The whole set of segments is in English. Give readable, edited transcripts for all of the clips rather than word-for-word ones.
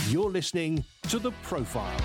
You're listening to The Profile.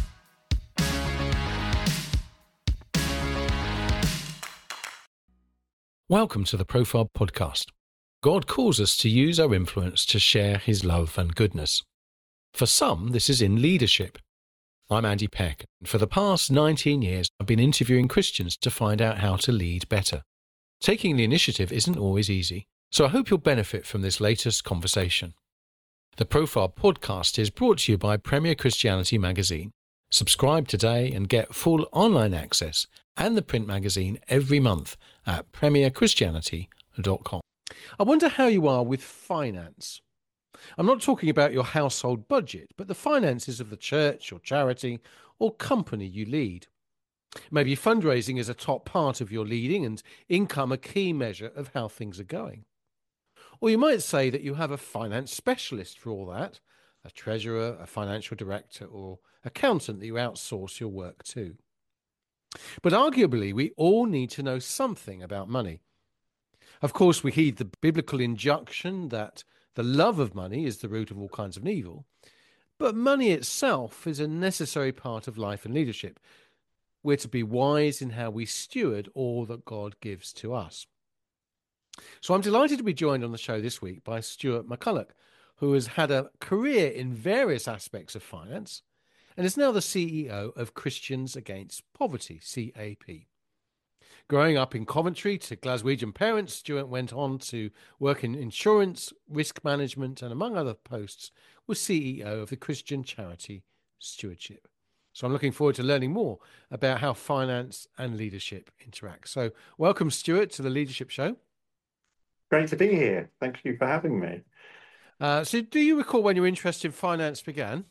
Welcome to the Profile podcast. God calls us to use our influence to share his love and goodness. For some, this is in leadership. I'm Andy Peck, and for the past 19 years, I've been interviewing Christians to find out how to lead better. Taking the initiative isn't always easy, so I hope you'll benefit from this latest conversation. The Profile podcast is brought to you by Premier Christianity magazine. Subscribe today and get full online access and the print magazine every month at premierchristianity.com. I wonder how you are with finance. I'm not talking about your household budget, but the finances of the church or charity or company you lead. Maybe fundraising is a top part of your leading and income a key measure of how things are going. Or you might say that you have a finance specialist for all that, a treasurer, a financial director, or accountant that you outsource your work to. But arguably, we all need to know something about money. Of course, we heed the biblical injunction that the love of money is the root of all kinds of evil, but money itself is a necessary part of life and leadership. We're to be wise in how we steward all that God gives to us. So I'm delighted to be joined on the show this week by Stuart McCulloch, who has had a career in various aspects of finance and is now the CEO of Christians Against Poverty, CAP. Growing up in Coventry to Glaswegian parents, Stuart went on to work in insurance, risk management, and among other posts, was CEO of the Christian charity Stewardship. So I'm looking forward to learning more about how finance and leadership interact. So welcome, Stuart, to the Leadership Show. Great to be here. Thank you for having me. So do you recall when your interest in finance began?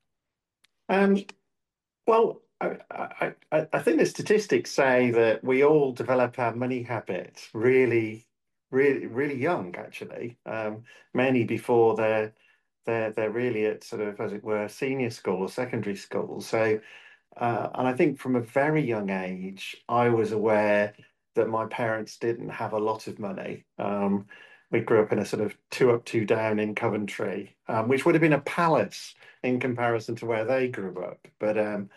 Well, I think the statistics say that we all develop our money habits really, really young, actually. Many before they're really at sort of, as it were, senior school or secondary school. So, and I think from a very young age, I was aware that my parents didn't have a lot of money. We grew up in a sort of two up, two down in Coventry, which would have been a palace in comparison to where they grew up. But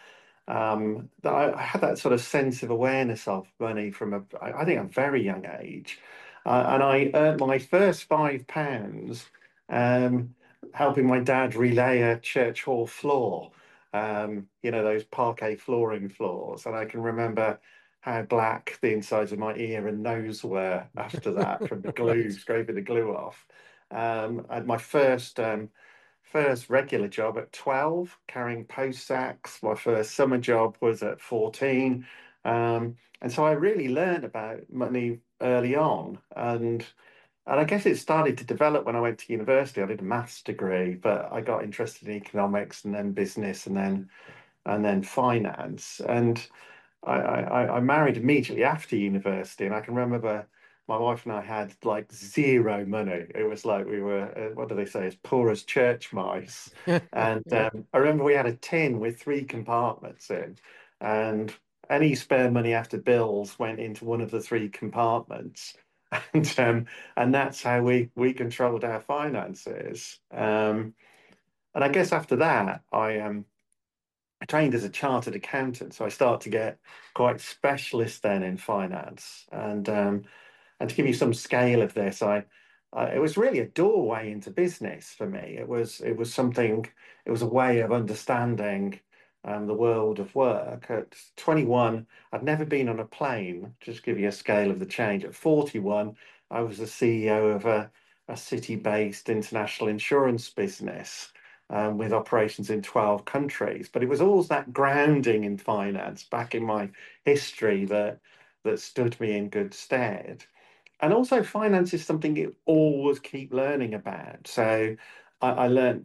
I had that sort of sense of awareness of money from I think a very young age, and I earned my first £5 helping my dad relay a church hall floor. Those parquet flooring floors, and I can remember how black the insides of my ear and nose were after that from the glue, Right. scraping the glue off. I had my first regular job at 12, carrying post sacks. My first summer job was at 14. And so I really learned about money early on. And I guess it started to develop when I went to university. I did a maths degree, but I got interested in economics and then business and then finance. And I married immediately after university, and I can remember my wife and I had like zero money. It was like we were, what do they say, as poor as church mice. And Yeah. I remember we had a tin with three compartments in, and any spare money after bills went into one of the three compartments. And that's how we controlled our finances. And I guess after that, I trained as a chartered accountant, so I started to get quite specialist then in finance. And to give you some scale of this, it was really a doorway into business for me. It was something. It was a way of understanding the world of work. At 21, I'd never been on a plane. Just to give you a scale of the change. At 41, I was the CEO of a city-based international insurance business with operations in 12 countries. But it was always that grounding in finance back in my history that stood me in good stead. And also, finance is something you always keep learning about. So I learned,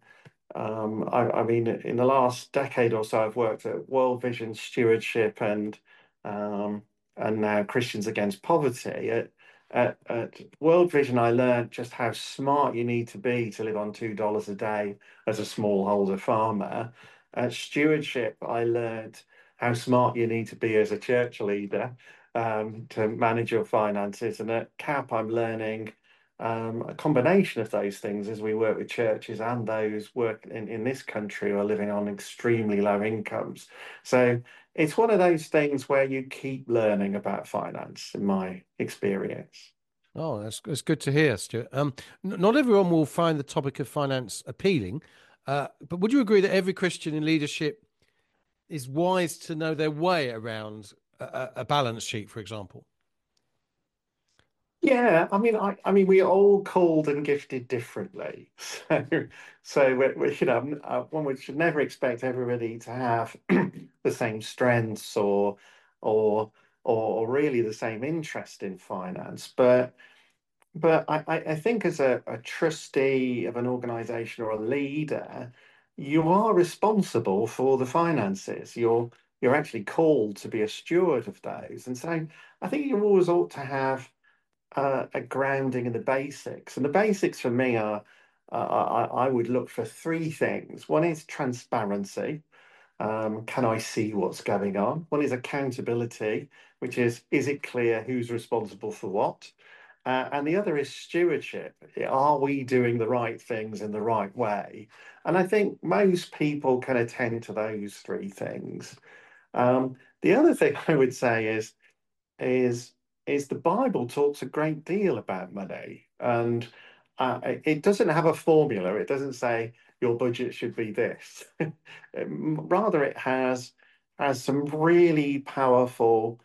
I mean, in the last decade or so, I've worked at World Vision Stewardship um, and now Christians Against Poverty. At World Vision, I learned just how smart you need to be to live on $2 a day as a smallholder farmer. At Stewardship, I learned how smart you need to be as a church leader to manage your finances. And at CAP, I'm learning a combination of those things as we work with churches and those work in this country who are living on extremely low incomes. So it's one of those things where you keep learning about finance, in my experience. Oh, that's good to hear, Stuart. Not everyone will find the topic of finance appealing, but would you agree that every Christian in leadership is wise to know their way around a balance sheet, for example? Yeah, I mean, we're all called and gifted differently. So one should never expect everybody to have the same strengths or or really the same interest in finance. But I think as a trustee of an organization or a leader, you are responsible for the finances. You're actually called to be a steward of those. And so I think you always ought to have a grounding in the basics. And the basics for me are, I would look for three things. One is transparency. Can I see what's going on? One is accountability, which is it clear who's responsible for what? And the other is stewardship. Are we doing the right things in the right way? And I think most people can attend to those three things. The other thing I would say is is the Bible talks a great deal about money, and it doesn't have a formula. It doesn't say your budget should be this. Rather, it has some really powerful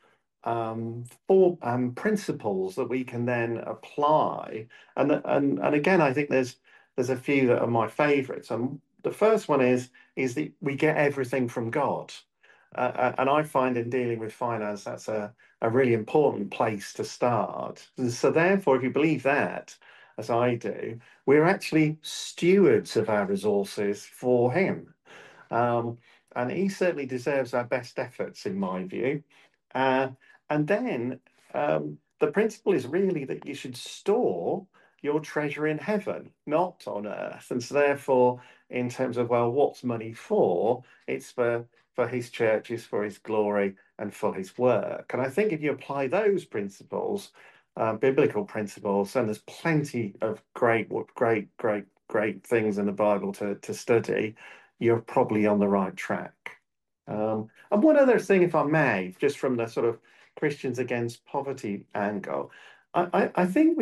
principles that we can then apply. And again, I think there's a few that are my favourites. And the first one is that we get everything from God. And I find in dealing with finance, that's a really important place to start. And so, therefore, if you believe that, as I do, we're actually stewards of our resources for Him. Um, and He certainly deserves our best efforts, in my view. Uh, and then the principle is really that you should store your treasure in heaven, not on earth. And so, therefore, in terms of, well, what's money for? It's for his church, is for his glory, and for his work. And I think if you apply those principles, biblical principles, and there's plenty of great things in the Bible to study, you're probably on the right track. And one other thing, if I may, just from the sort of Christians against poverty angle, I think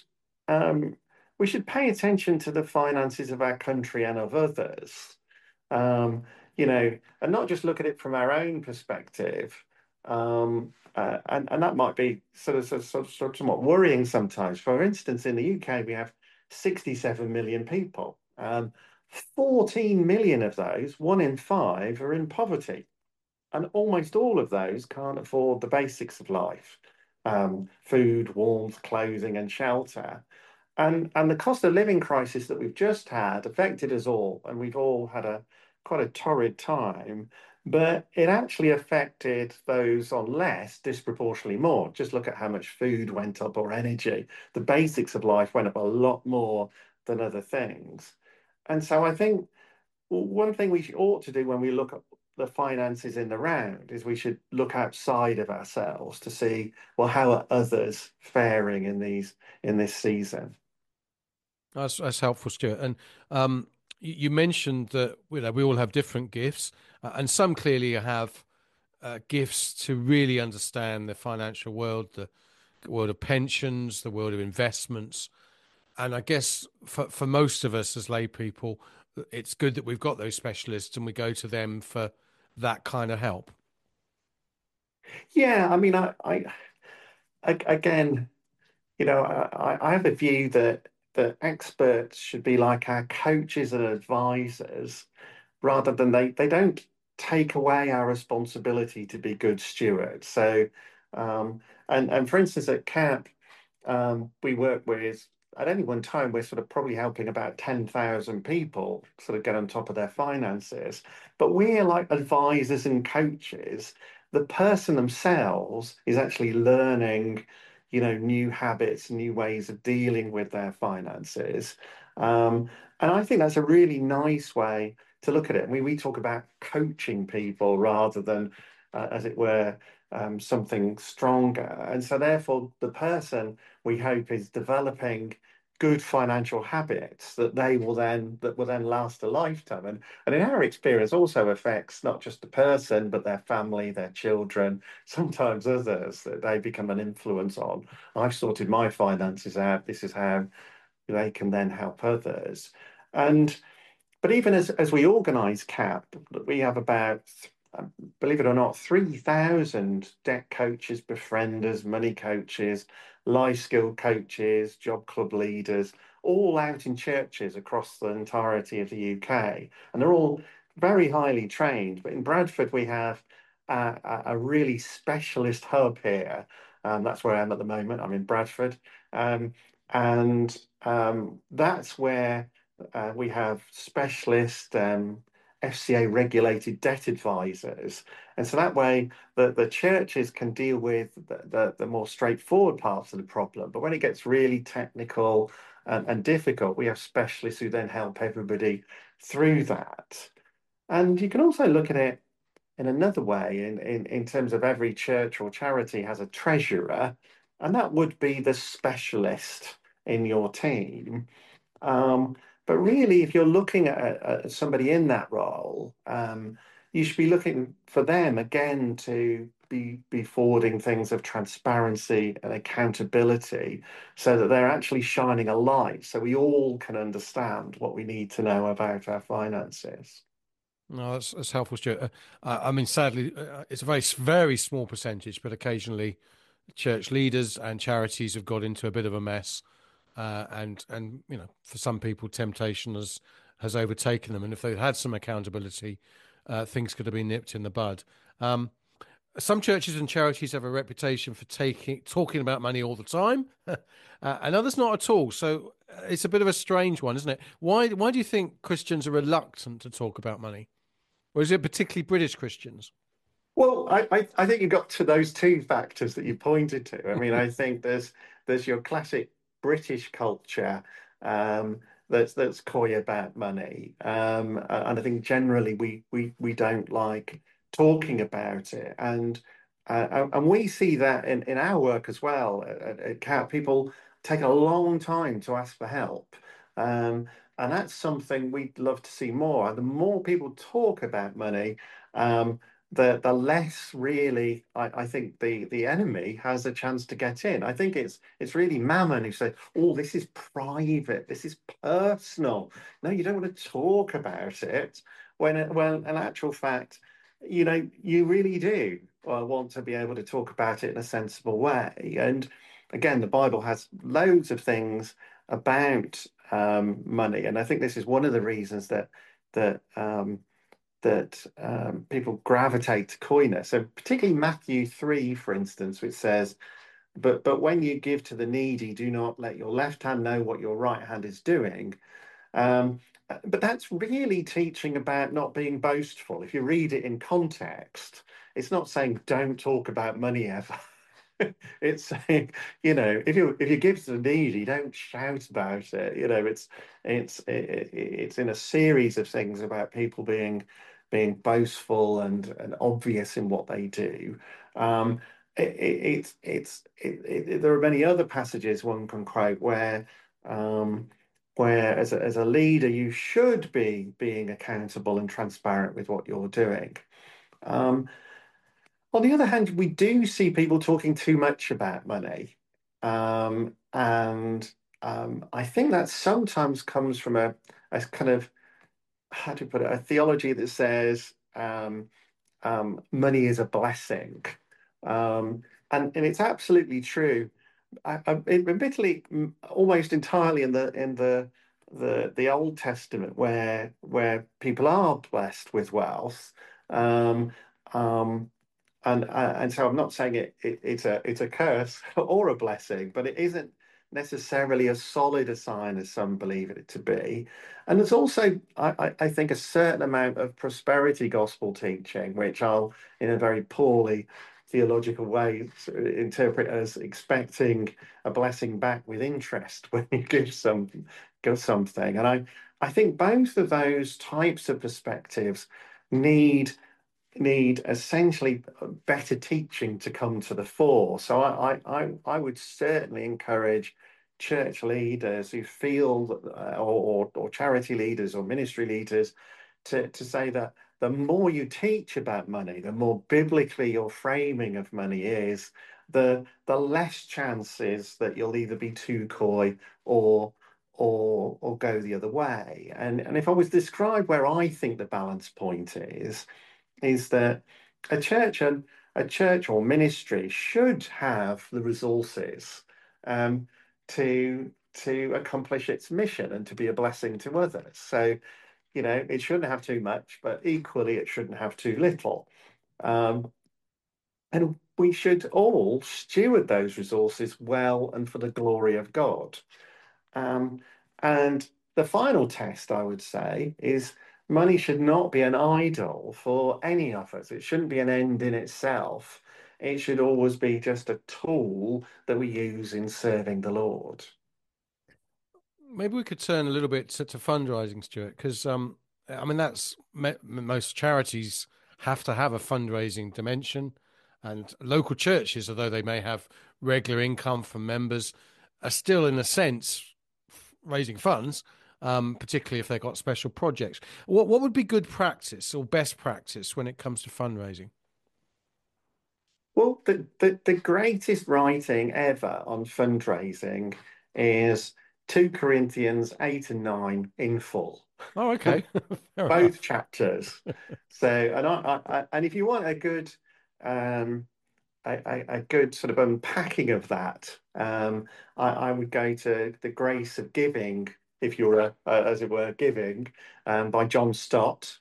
we should pay attention to the finances of our country and of others. Um, and not just look at it from our own perspective. And that might be sort of somewhat worrying sometimes. For instance, in the UK, we have 67 million people. 14 million of those, one in five, are in poverty. And almost all of those can't afford the basics of life, food, warmth, clothing, and shelter. And the cost of living crisis that we've just had affected us all, and we've all had a quite a torrid time, but it actually affected those on less disproportionately more. Just look at how much food went up or energy. The basics of life went up a lot more than other things. And so I think one thing we ought to do when we look at the finances in the round is we should look outside of ourselves to see, well, how are others faring in this season? That's helpful, Stuart. And you mentioned that we all have different gifts, and some clearly have gifts to really understand the financial world, the world of pensions, the world of investments. And I guess for most of us as lay people, it's good that we've got those specialists and we go to them for that kind of help. Yeah, I mean, again, I have a view that experts should be like our coaches and advisors, rather than they don't take away our responsibility to be good stewards. So, and for instance, at CAP, we work with, at any one time, we're sort of probably helping about 10,000 people sort of get on top of their finances. But we're like advisors and coaches. The person themselves is actually learning, new habits, new ways of dealing with their finances. And I think that's a really nice way to look at it. I mean, we talk about coaching people rather than, as it were, something stronger. And so, therefore, the person we hope is developing good financial habits that will then last a lifetime. And in our experience also affects not just the person, but their family, their children, sometimes others that they become an influence on. I've sorted my finances out. This is how they can then help others. And but even as we organise CAP, we have about, believe it or not, 3,000 debt coaches, befrienders, money coaches, life skill coaches, job club leaders, all out in churches across the entirety of the UK. And they're all very highly trained. But in Bradford, we have a really specialist hub here. That's where I am at the moment. I'm in Bradford. And that's where we have specialist FCA regulated debt advisors. And so that way the churches can deal with the more straightforward parts of the problem. But when it gets really technical and difficult, we have specialists who then help everybody through that. And you can also look at it in another way, in terms of every church or charity has a treasurer, and that would be the specialist in your team. Um, but really, if you're looking at somebody in that role, you should be looking for them again to be forwarding things of transparency and accountability so that they're actually shining a light so we all can understand what we need to know about our finances. No, that's helpful, Stuart. I mean, sadly, it's a very small percentage, but occasionally church leaders and charities have got into a bit of a mess, and for some people, temptation has overtaken them, and if they'd had some accountability, things could have been nipped in the bud. Some churches and charities have a reputation for talking about money all the time, and others not at all. So it's a bit of a strange one, isn't it? Why do you think Christians are reluctant to talk about money? Or is it particularly British Christians? Well, I think you got to those two factors that you pointed to. I mean, I think there's your classic British culture that's coy about money, and I think generally we don't like talking about it, and we see that in our work as well. At CAP, people take a long time to ask for help. And that's something we'd love to see more. And the more people talk about money, the less really I think the enemy has a chance to get in. I think it's really Mammon who said, "Oh, this is private, this is personal. No, you don't want to talk about it." When in actual fact, you really do want to be able to talk about it in a sensible way. And again, the Bible has loads of things about money, and I think this is one of the reasons that people gravitate to coyness. So particularly Matthew 3, for instance, which says, but when you give to the needy, do not let your left hand know what your right hand is doing. Um, but that's really teaching about not being boastful. If you read it in context, it's not saying don't talk about money ever. It's saying, if you give to the needy, don't shout about it. It's in a series of things about people being boastful and obvious in what they do. There are many other passages one can quote where as a leader you should be being accountable and transparent with what you're doing. Um, on the other hand, we do see people talking too much about money. And I think that sometimes comes from a kind of, how to put it, a theology that says money is a blessing. And it's absolutely true. Admittedly, almost entirely in the Old Testament, where people are blessed with wealth. Um, um, and so I'm not saying it's a curse or a blessing, but it isn't necessarily as solid a sign as some believe it to be. And there's also, I think, a certain amount of prosperity gospel teaching, which I'll, in a very poorly theological way, interpret as expecting a blessing back with interest when you give something. And I think both of those types of perspectives need need essentially better teaching to come to the fore. So I would certainly encourage church leaders who feel, or charity leaders or ministry leaders, to say that the more you teach about money, the more biblically your framing of money is, the less chances that you'll either be too coy or go the other way. And if I was to describe where I think the balance point is that a church and a church or ministry should have the resources um, to accomplish its mission and to be a blessing to others. So, it shouldn't have too much, but equally it shouldn't have too little. Um, and we should all steward those resources well and for the glory of God. Um, and the final test, I would say, is money should not be an idol for any of us. It shouldn't be an end in itself. It should always be just a tool that we use in serving the Lord. Maybe we could turn a little bit to fundraising, Stuart, because I mean most charities have to have a fundraising dimension, and local churches, although they may have regular income from members, are still, in a sense, raising funds, particularly if they've got special projects. What would be good practice or best practice when it comes to fundraising? Well, the greatest writing ever on fundraising is 2 Corinthians 8 and 9 in full. Oh, okay. Fair Both enough. chapters. So, and if you want a good um, a good sort of unpacking of that, I would go to The Grace of Giving, if you're as it were, giving, by John Stott,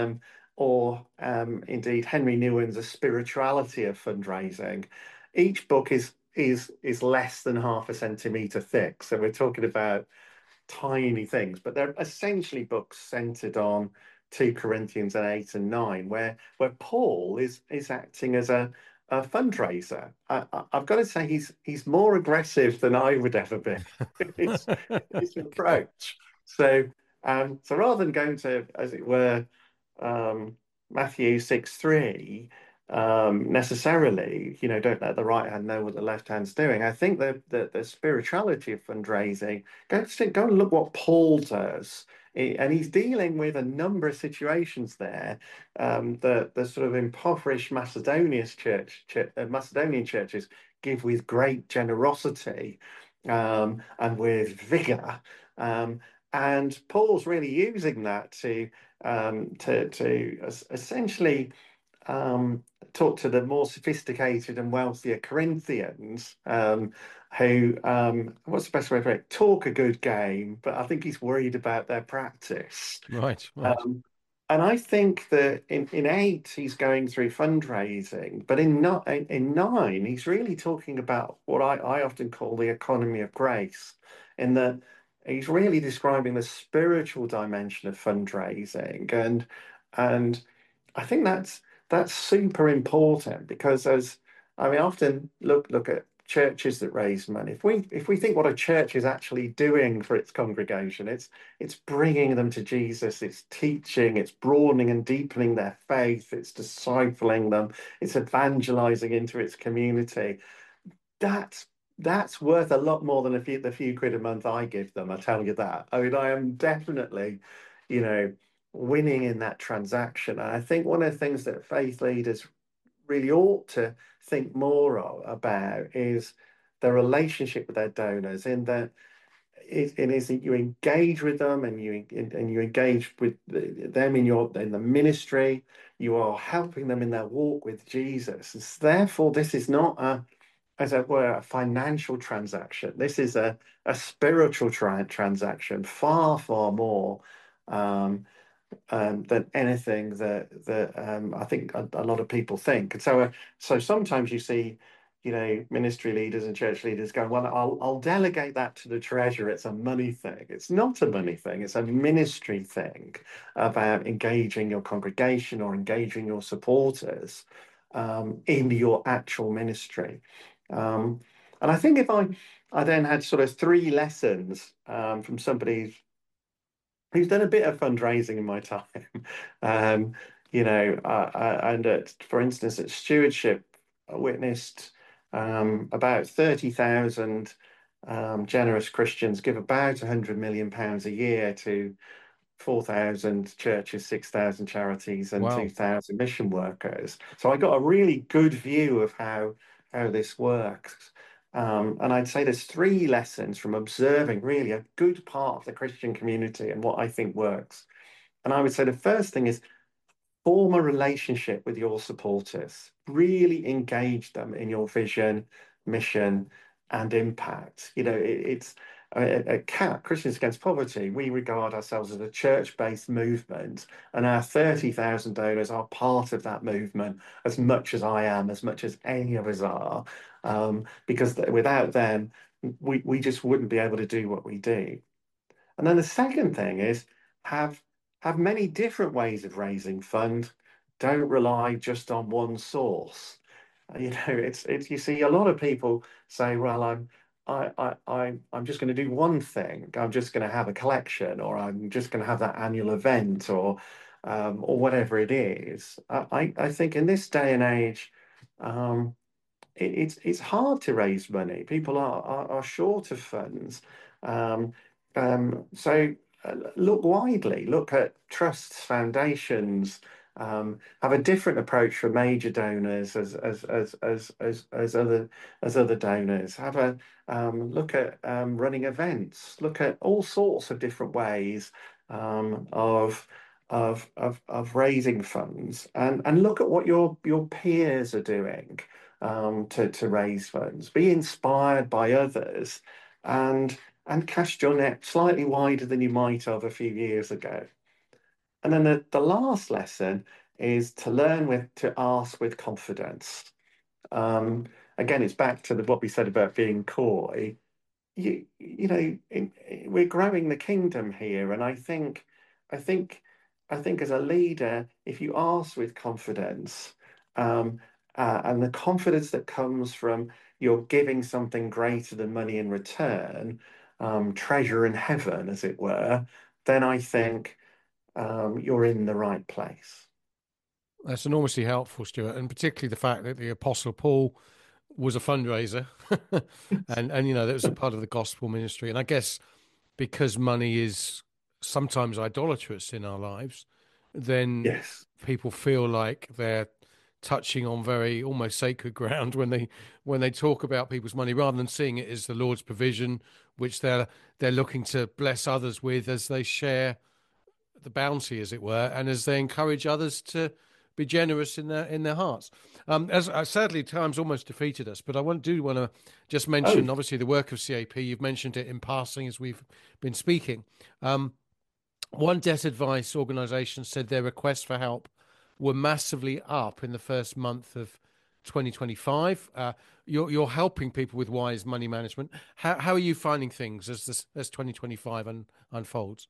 or indeed Henry Nouwen's A Spirituality of Fundraising. Each book is less than half a centimetre thick, so we're talking about tiny things, but they're essentially books centered on 2 Corinthians and 8 and 9, where Paul is acting as a fundraiser. I've got to say he's more aggressive than I would ever be. His, his approach. So rather than going to, as it were, um, Matthew 6:3, necessarily, don't let the right hand know what the left hand's doing. I think the spirituality of fundraising, go and look what Paul does. And he's dealing with a number of situations there. The sort of impoverished Macedonian churches give with great generosity, and with vigor. And Paul's really using that to essentially talk to the more sophisticated and wealthier Corinthians, who, what's the best way for it? Talk a good game, but I think he's worried about their practice. Right, right. Um, and I think that in 8, he's going through fundraising, but in 9, he's really talking about what I often call the economy of grace, in that he's really describing the spiritual dimension of fundraising. And I think that's super important, because I mean, often look at churches that raise money. If we think what a church is actually doing for its congregation, it's bringing them to Jesus, it's teaching, it's broadening and deepening their faith, it's discipling them, it's evangelizing into its community. That's worth a lot more than the few quid a month I give them. I tell you that. I mean, I am definitely, you know, winning in that transaction. And I think one of the things that faith leaders really ought to think more about is the relationship with their donors, in that it is that you engage with them, and you engage with them in the ministry. You are helping them in their walk with Jesus. Therefore, this is not as it were, a financial transaction. This is a spiritual transaction, far, far more um, than anything that I think a lot of people think. And so sometimes you see, ministry leaders and church leaders going, "Well, I'll delegate that to the treasurer. It's a money thing." It's not a money thing. It's a ministry thing about engaging your congregation or engaging your supporters in your actual ministry. Um, and I think if I then had sort of 3 lessons from somebody who's done a bit of fundraising in my time. Um, for instance, at Stewardship, I witnessed about 30,000 generous Christians give about £100 million a year to 4,000 churches, 6,000 charities, and Wow. 2,000 mission workers. So I got a really good view of how this works. And I'd say there's three lessons from observing really a good part of the Christian community and what I think works. And I would say the first thing is form a relationship with your supporters. Really engage them in your vision, mission, and impact. It's at CAP, Christians Against Poverty. We regard ourselves as a church-based movement, and our 30,000 donors are part of that movement as much as I am, as much as any of us are, because without them, we just wouldn't be able to do what we do. And then the second thing is have have many different ways of raising fund. Don't rely just on one source. It's you see a lot of people say, well, I'm just going to do one thing. I'm just going to have a collection, or I'm just going to have that annual event, or whatever it is. I think in this day and age, um, it's hard to raise money. People are short of funds. Um, so look widely, look at trusts, foundations, have a different approach for major donors as other donors. Have a look at running events. Look at all sorts of different ways of raising funds, and look at what your peers are doing to raise funds. Be inspired by others, and cast your net slightly wider than you might have a few years ago. And then the last lesson is to learn to ask with confidence. Um, Again, it's back to what we said about being coy. We're growing the kingdom here, and I think, I think as a leader, if you ask with confidence, um, and the confidence that comes from you're giving something greater than money in return, treasure in heaven, as it were, then I think you're in the right place. That's enormously helpful, Stuart, and particularly the fact that the Apostle Paul was a fundraiser, and that was a part of the gospel ministry. And I guess because money is sometimes idolatrous in our lives, then Yes. people feel like they're touching on very almost sacred ground when they talk about people's money, rather than seeing it as the Lord's provision, which they're looking to bless others with as they share the bounty, as it were, and as they encourage others to be generous in their hearts. As sadly, time's almost defeated us, but I want to just Oh, mention, obviously, the work of CAP. You've mentioned it in passing as we've been speaking. One debt advice organisation said their requests for help were massively up in the first month of 2025. You're helping people with wise money management. How are you finding things as 2025 unfolds?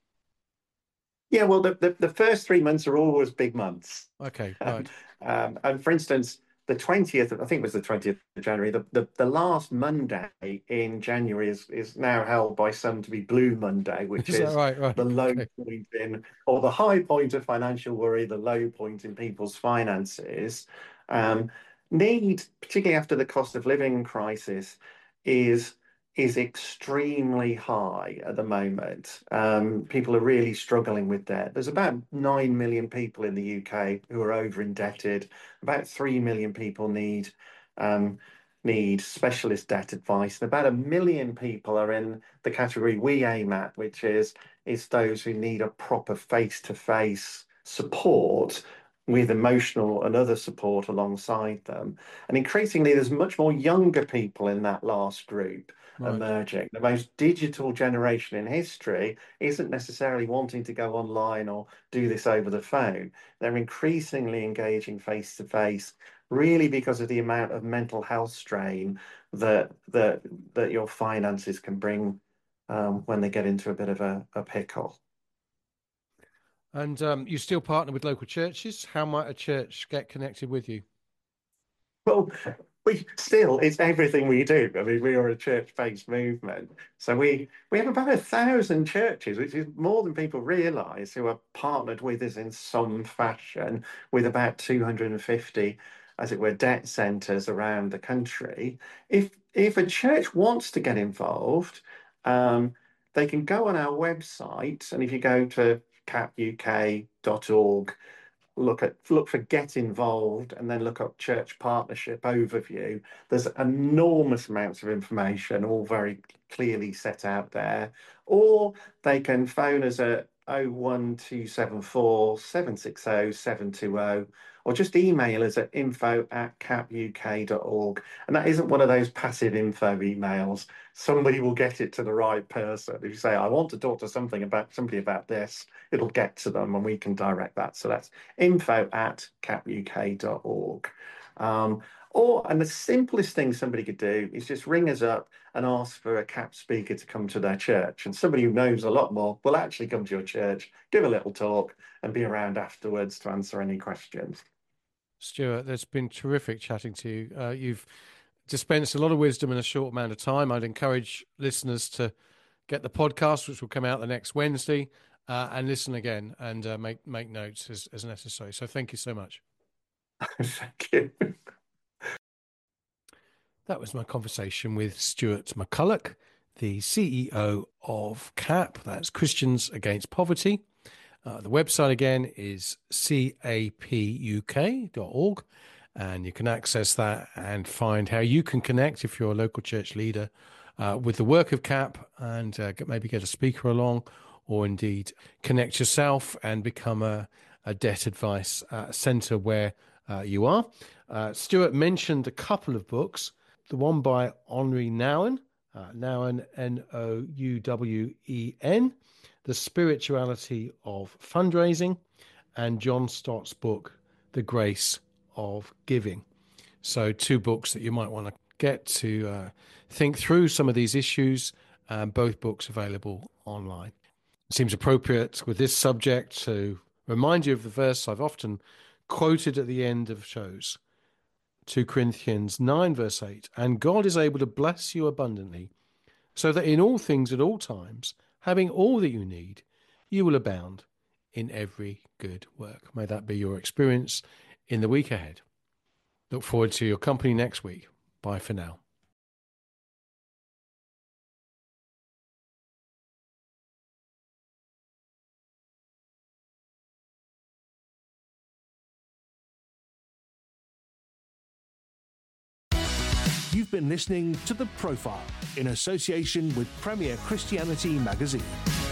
yeah. Well, the first 3 months are always big months. Okay, Um, right. and for instance, the 20th, I think it was the 20th of January, the last Monday in January is now held by some to be Blue Monday, which Is that is right? Right. the low Okay. point or the high point of financial worry, the low point in people's finances. Um, Need, particularly after the cost of living crisis, is is extremely high at the moment. People are really struggling with debt. There's about 9 million people in the UK who are over indebted. About 3 million people um, need specialist debt advice, and about 1 million people are in the category we aim at, which is those who need a proper face-to-face support with emotional and other support alongside them. And increasingly, there's much more younger people in that last group Right. emerging. The most digital generation in history isn't necessarily wanting to go online or do this over the phone. They're increasingly engaging face to face, really because of the amount of mental health strain that your finances can bring when they get into a bit of a pickle. And you still partner with local churches. How might a church get connected with you? Well, it's everything we do. I mean, we are a church-based movement. So we have about 1,000 churches, which is more than people realise, who are partnered with us in some fashion, with about 250 as it were, debt centres around the country. If a church wants to get involved, they can go on our website, and if you go to capuk.org, look for get involved, and then look up church partnership overview. There's enormous amounts of information, all very clearly set out there. Or they can phone us at 01274 760 720, or just email us at info@capuk.org. And that isn't one of those passive info emails. Somebody will get it to the right person. If you say, I want to talk to somebody about this, it'll get to them and we can direct that. So that's info@capuk.org. And the simplest thing somebody could do is just ring us up and ask for a CAP speaker to come to their church. And somebody who knows a lot more will actually come to your church, give a little talk, and be around afterwards to answer any questions. Stuart, it's been terrific chatting to you. You've dispensed a lot of wisdom in a short amount of time. I'd encourage listeners to get the podcast, which will come out the next Wednesday, and listen again and make notes as necessary. So thank you so much. Thank you. That was my conversation with Stuart McCulloch, the CEO of CAP, that's Christians Against Poverty. The website again is capuk.org, and you can access that and find how you can connect if you're a local church leader with the work of CAP, and maybe get a speaker along, or indeed connect yourself and become a debt advice centre where you are. Stuart mentioned a couple of books. The one by Henri Nouwen, Nouwen, Nouwen, The Spirituality of Fundraising, and John Stott's book, The Grace of Giving. So 2 books that you might want to get to think through some of these issues, both books available online. It seems appropriate with this subject to remind you of the verse I've often quoted at the end of shows. 2 Corinthians 9 verse 8, and God is able to bless you abundantly, so that in all things at all times, having all that you need, you will abound in every good work. May that be your experience in the week ahead. Look forward to your company next week. Bye for now. You've been listening to The Profile in association with Premier Christianity Magazine.